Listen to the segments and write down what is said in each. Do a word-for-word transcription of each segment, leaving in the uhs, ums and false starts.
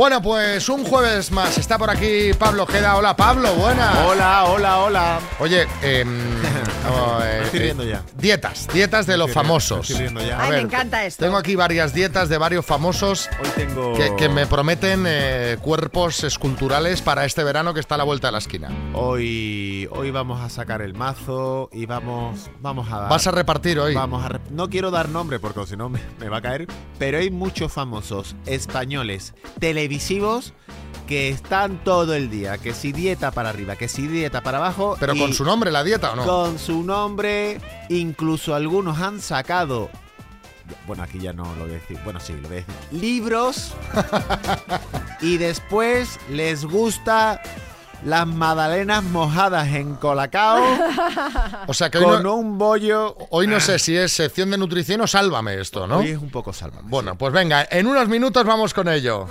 Bueno, pues un jueves más. Está por aquí Pablo Ojeda. Hola, Pablo, buenas. Hola, hola, hola. Oye, eh, oh, eh, me estoy riendo ya. Dietas, dietas de Me los estoy famosos. riendo, me estoy riendo ya. A Ay, ver, me encanta esto. Tengo aquí varias dietas de varios famosos Hoy tengo... que, que me prometen eh, cuerpos esculturales para este verano que está a la vuelta de la esquina. Hoy, hoy vamos a sacar el mazo y vamos, vamos a dar... ¿Vas a repartir hoy? Vamos a rep- no quiero dar nombre porque si no me, me va a caer, pero hay muchos famosos españoles televisivos que están todo el día, que si dieta para arriba, que si dieta para abajo. ¿Pero y con su nombre la dieta o no? Con su nombre, incluso algunos han sacado... Bueno, aquí ya no lo voy a decir. Bueno, sí, lo voy a decir. Libros. Y después les gusta las magdalenas mojadas en colacao. O sea que hoy con no, un bollo. hoy no sé si es sección de nutrición o sálvame esto, ¿no? Hoy es un poco sálvame. Bueno, pues venga, en unos minutos vamos con ello.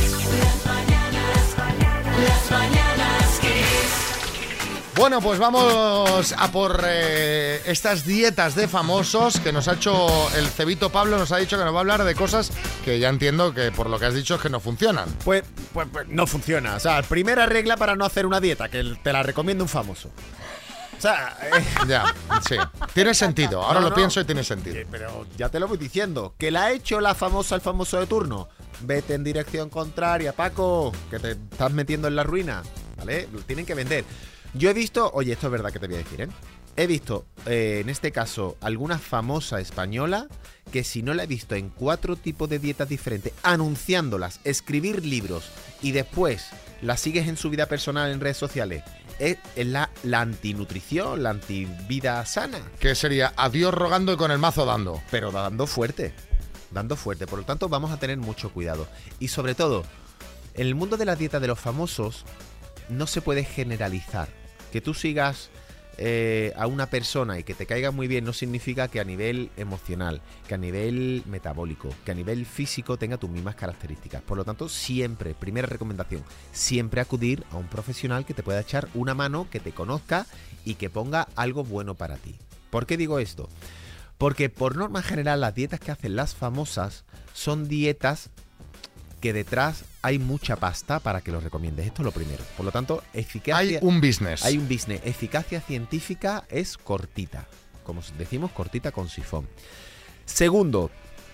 Bueno, pues vamos a por eh, estas dietas de famosos que nos ha hecho el cebito Pablo, nos ha dicho que nos va a hablar de cosas que ya entiendo que por lo que has dicho es que no funcionan. Pues, pues, pues no funciona. O sea, primera regla para no hacer una dieta, que te la recomienda un famoso. O sea, eh, Ya, sí. Tiene sentido, ahora No, lo no. pienso y tiene sentido. eh, pero ya te lo voy diciendo. Que la ha hecho la famosa, el famoso de turno. Vete en dirección contraria, Paco, que te estás metiendo en la ruina. ¿Vale? Lo tienen que vender. Yo he visto, oye, esto es verdad que te voy a decir, ¿eh? He visto, eh, en este caso, alguna famosa española que si no la he visto en cuatro tipos de dietas diferentes, anunciándolas, escribir libros y después las sigues en su vida personal en redes sociales, es, es la, la antinutrición, la antivida sana, Que sería adiós rogando y con el mazo dando. pero dando fuerte, dando fuerte. Por lo tanto, vamos a tener mucho cuidado. Y sobre todo, en el mundo de la dieta de los famosos, no se puede generalizar. Que tú sigas eh, a una persona y que te caiga muy bien no significa que a nivel emocional, que a nivel metabólico, que a nivel físico tenga tus mismas características. Por lo tanto, siempre, primera recomendación, siempre acudir a un profesional que te pueda echar una mano, que te conozca y que ponga algo bueno para ti. ¿Por qué digo esto? Porque por norma general las dietas que hacen las famosas son dietas que detrás hay mucha pasta para que lo recomiendes. Esto es lo primero. Por lo tanto, eficacia... Hay un business. Hay un business. Eficacia científica es cortita. Como decimos, cortita con sifón. Segundo,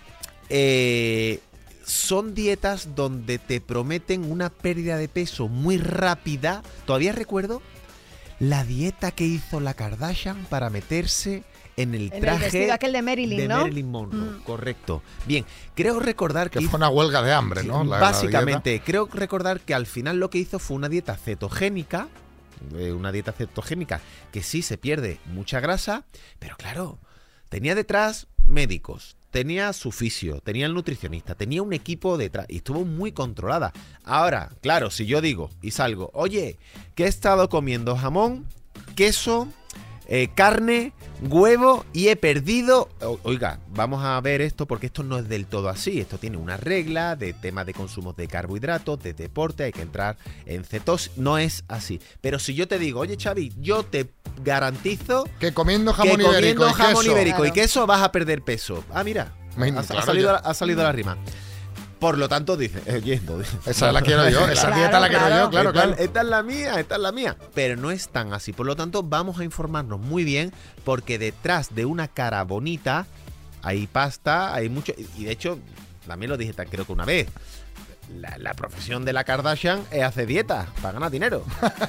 eh, son dietas donde te prometen una pérdida de peso muy rápida. Todavía recuerdo la dieta que hizo la Kardashian para meterse en el En traje el vestido aquel de Marilyn, de ¿no? Marilyn Monroe. Mm. Correcto. Bien, creo recordar Que que... fue una huelga de hambre, ¿no? La- la Básicamente, creo recordar que al final lo que hizo fue una dieta cetogénica, eh, una dieta cetogénica que sí se pierde mucha grasa, pero claro, tenía detrás médicos, tenía su fisio, tenía el nutricionista, tenía un equipo detrás y estuvo muy controlada. Ahora, claro, si yo digo y salgo, oye, que he estado comiendo jamón, queso, eh, carne, huevo y he perdido... O- Oiga, vamos a ver esto porque esto no es del todo así. Esto tiene una regla de tema de consumo de carbohidratos, de deporte, hay que entrar en cetosis. No es así. Pero si yo te digo, oye Xavi, yo te garantizo Que comiendo jamón que ibérico comiendo y jamón queso. ibérico y Claro. queso vas a perder peso. Ah, mira, Me- ha, ha claro, salido, ya. la- ha salido la rima. Por lo tanto, dice, eh, yendo. Esa la quiero yo, esa Claro, dieta la quiero claro. yo, claro, esta, claro. esta es la mía, esta es la mía. Pero no es tan así. Por lo tanto, vamos a informarnos muy bien porque detrás de una cara bonita hay pasta, hay mucho... Y de hecho, también lo dije tan creo que una vez. La, la profesión de la Kardashian es hacer dieta para ganar dinero.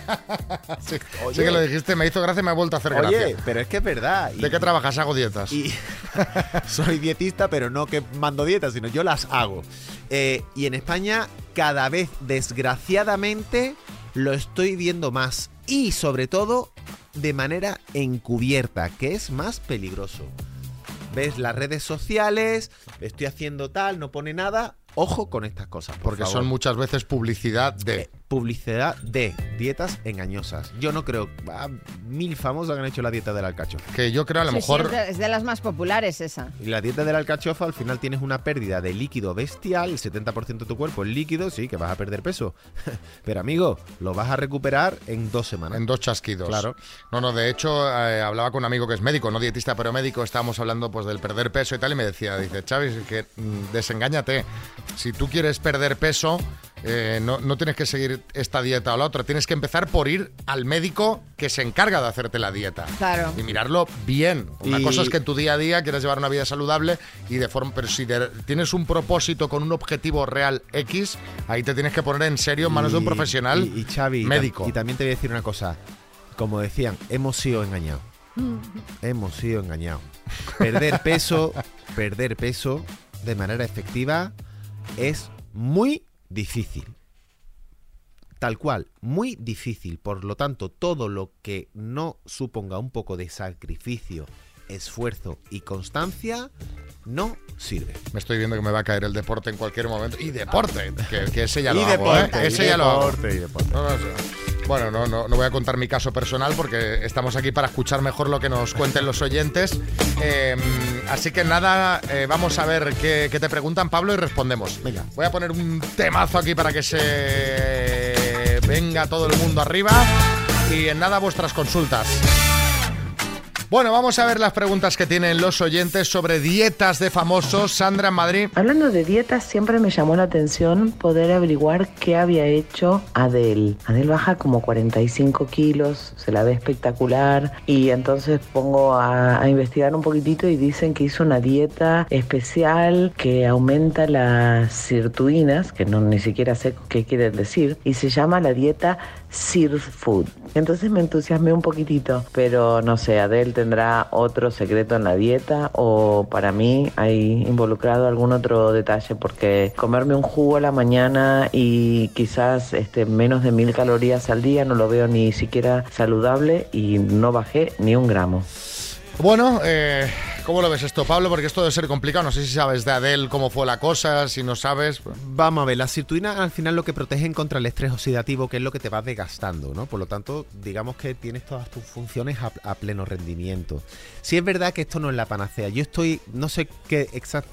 Sí, Oye. sí que lo dijiste, me hizo gracia y me ha vuelto a hacer Oye, gracia. pero es que es verdad. Y- ¿De qué trabajas? Hago dietas. Y soy dietista, pero no que mando dietas, sino yo las hago. Eh, y en España, cada vez, desgraciadamente, lo estoy viendo más. Y sobre todo, de manera encubierta, que es más peligroso. Ves las redes sociales, estoy haciendo tal, no pone nada. Ojo con estas cosas, por Porque favor. son muchas veces publicidad de... Eh, publicidad de dietas engañosas. Yo no creo... ah, mil famosos que han hecho la dieta del alcachofa. Que yo creo a lo Sí, mejor... sí, es, de, es de las más populares esa. Y la dieta del alcachofa, al final tienes una pérdida de líquido bestial, el setenta por ciento de tu cuerpo es líquido, sí, que vas a perder peso. Pero amigo, lo vas a recuperar en dos semanas. En dos chasquidos. Claro. No, no, de hecho, eh, hablaba con un amigo que es médico, no dietista, pero médico, estábamos hablando pues del perder peso y tal, y me decía, dice, Xavi, es que mm, desengáñate. Si tú quieres perder peso, eh, no, no tienes que seguir esta dieta o la otra, tienes que empezar por ir al médico que se encarga de hacerte la dieta. Claro. Y mirarlo bien. Una Y... cosa es que en tu día a día quieras llevar una vida saludable y de forma, pero si de, tienes un propósito con un objetivo real X, ahí te tienes que poner en serio en manos de un profesional y, y Xavi, médico. Y, y también te voy a decir una cosa. Como decían, hemos sido engañados. hemos sido engañados. Perder peso, perder peso de manera efectiva es muy difícil. Tal cual, muy difícil. Por lo tanto, todo lo que no suponga un poco de sacrificio, esfuerzo y constancia no sirve. Me estoy viendo que me va a caer el deporte en cualquier momento. Y deporte, que, que ese ya lo y hago, deporte, ¿eh? y Ese ya lo hago. deporte, y deporte. No, no sé. Bueno, no, no, no voy a contar mi caso personal porque estamos aquí para escuchar mejor lo que nos cuenten los oyentes. Eh, así que nada, eh, vamos a ver qué, qué te preguntan, Pablo, y respondemos. Venga. Voy a poner un temazo aquí para que se venga todo el mundo arriba. Y en nada, vuestras consultas. Bueno, vamos a ver las preguntas que tienen los oyentes sobre dietas de famosos. Sandra, en Madrid. Hablando de dietas, siempre me llamó la atención poder averiguar qué había hecho Adele. Adele baja como cuarenta y cinco kilos, se la ve espectacular y entonces pongo a, a investigar un poquitito y dicen que hizo una dieta especial que aumenta las sirtuinas, que no ni siquiera sé qué quieren decir, y se llama la dieta Sir Food. Entonces me entusiasmé un poquitito, pero no sé, Adele tendrá otro secreto en la dieta o para mí hay involucrado algún otro detalle, porque comerme un jugo a la mañana y quizás este, menos de mil calorías al día no lo veo ni siquiera saludable y no bajé ni un gramo. Bueno, eh, ¿cómo lo ves esto, Pablo? Porque esto debe ser complicado. No sé si sabes de Adele cómo fue la cosa, si no sabes. Vamos a ver, las sirtuinas al final lo que protegen contra el estrés oxidativo, que es lo que te vas desgastando, ¿no? Por lo tanto, digamos que tienes todas tus funciones a, a pleno rendimiento. Sí es verdad que esto no es la panacea. Yo estoy, no sé qué exacto.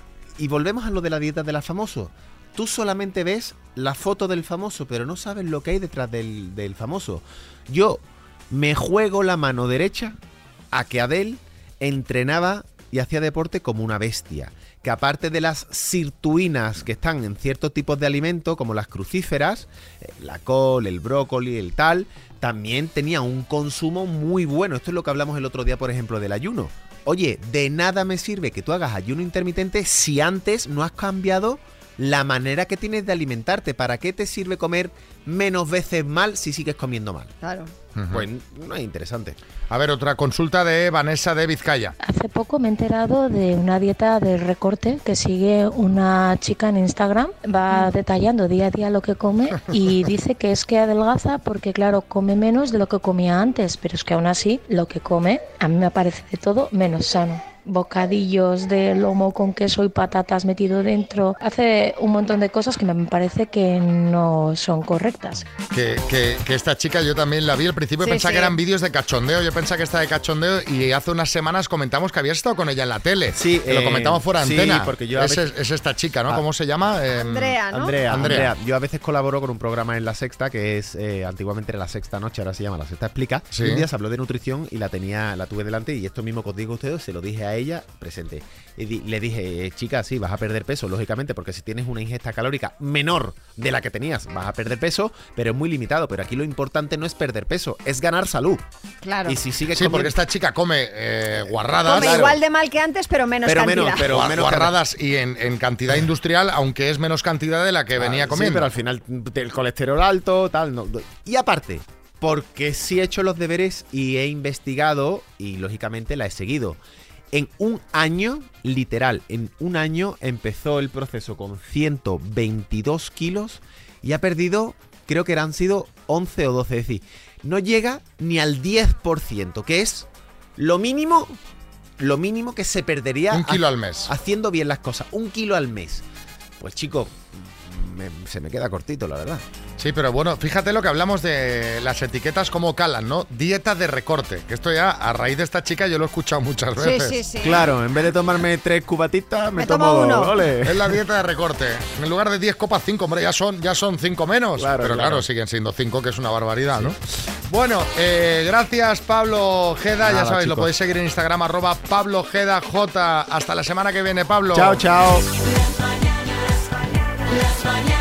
Y volvemos a lo de la dieta de la famoso. Tú solamente ves la foto del famoso, pero no sabes lo que hay detrás del, del famoso. Yo me juego la mano derecha a que Adele entrenaba y hacía deporte como una bestia, que aparte de las sirtuinas que están en ciertos tipos de alimentos, como las crucíferas, la col, el brócoli, el tal, también tenía un consumo muy bueno. Esto es lo que hablamos el otro día, por ejemplo, del ayuno. Oye, de nada me sirve que tú hagas ayuno intermitente si antes no has cambiado la manera que tienes de alimentarte. ¿Para qué te sirve comer menos veces mal si sigues comiendo mal? Claro. Uh-huh. Pues no es interesante. A ver, otra consulta de Vanessa de Vizcaya. Hace poco me he enterado de una dieta de recorte que sigue una chica en Instagram. Va detallando día a día lo que come y dice que es que adelgaza porque, claro, come menos de lo que comía antes. Pero es que aún así lo que come a mí me parece de todo menos sano. Bocadillos de lomo con queso y patatas metido dentro. Hace un montón de cosas que me parece que no son correctas. Que, que, que esta chica yo también la vi al principio, Sí, pensaba sí. que eran vídeos de cachondeo. Yo pensaba que estaba de cachondeo y hace unas semanas comentamos que habías estado con ella en la tele. Sí, que lo eh, comentamos fuera de sí, antena. porque yo a es, veces- es esta chica, ¿no? Ah. ¿Cómo se llama? Eh, Andrea, ¿no? Andrea, Andrea. Andrea, yo a veces colaboro con un programa en La Sexta que es, eh, antiguamente era La Sexta Noche, ahora se llama La Sexta Explica. Sí. Y un día se habló de nutrición y la tenía, la tuve delante y esto mismo que os digo a ustedes, se lo dije a ella presente. Y di- le dije, eh, chica, sí, vas a perder peso, lógicamente, porque si tienes una ingesta calórica menor de la que tenías, vas a perder peso, pero es muy limitado. Pero aquí lo importante no es perder peso, es ganar salud. Claro. Y si sigues Sí, comiendo- porque esta chica come eh, guarradas. Come igual de mal que antes, pero menos Pero cantidad. menos, pero Gua- menos guarradas y en, en cantidad industrial, aunque es menos cantidad de la que venía Ah, comiendo. Sí, pero al final el colesterol alto, tal. No. Y aparte, porque sí he hecho los deberes y he investigado y lógicamente la he seguido. En un año, literal, en un año empezó el proceso con ciento veintidós kilos y ha perdido, creo que han sido once o doce, es decir, no llega ni al diez por ciento, que es lo mínimo, lo mínimo que se perdería Un kilo ha- al mes. haciendo bien las cosas, un kilo al mes. Pues chico, me- se me queda cortito, la verdad. Sí, pero bueno, fíjate lo que hablamos de las etiquetas como calan, ¿no? Dieta de recorte, que esto ya a raíz de esta chica yo lo he escuchado muchas Sí, veces. sí, sí. Claro, en vez de tomarme tres cubatitas, me, Me tomo uno. ole. Es la dieta de recorte. En lugar de diez copas, cinco, hombre, ya son, ya son cinco menos. Claro, pero claro. claro. siguen siendo cinco, que es una barbaridad, ¿no? Bueno, eh, gracias Pablo Ojeda. Ya Nada, sabéis, lo chicos. podéis seguir en Instagram, arroba Pablo Ojeda J. Hasta la semana que viene, Pablo. Chao, chao. Las mañanas, las mañanas.